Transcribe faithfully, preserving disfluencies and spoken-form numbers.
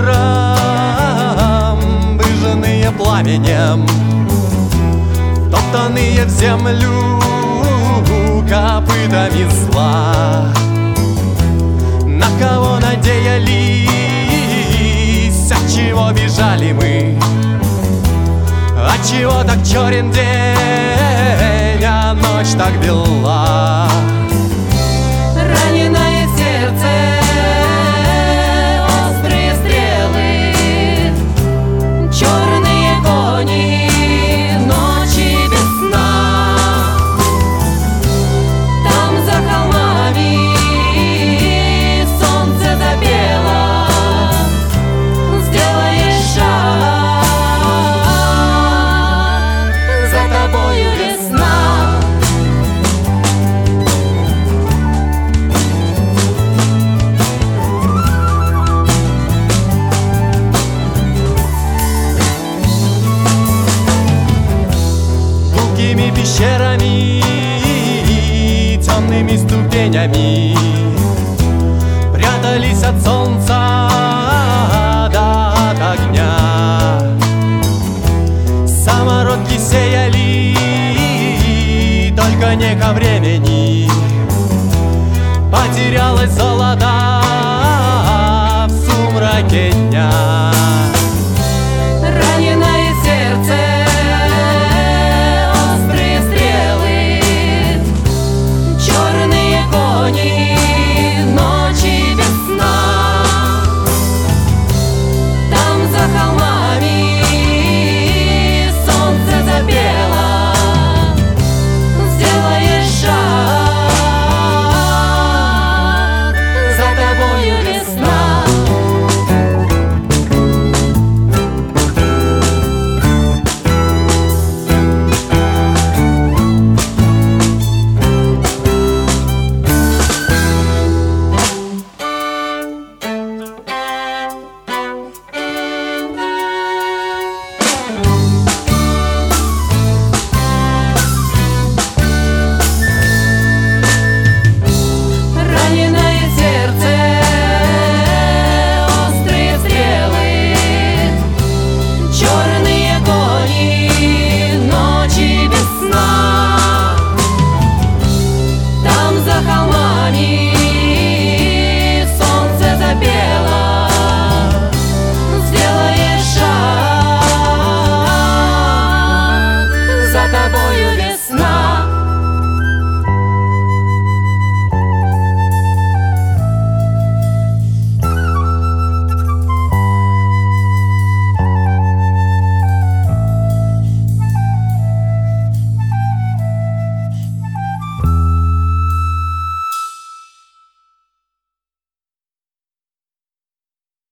утрам, выжженные пламенем, топтанные в землю копытами зла. На кого надеялись, от чего бежали мы? Отчего так черен день, а ночь так бела? Раненое сердце, острые стрелы, черные кони, ночи без сна. Там за холмами солнце запело, сделаешь шаг, за тобою весна. Гулкими пещерами, темными ступенями прятались от солнца да от огня. Самородки сеяли, только не ко времени. Потерялась золота в сумраке дня.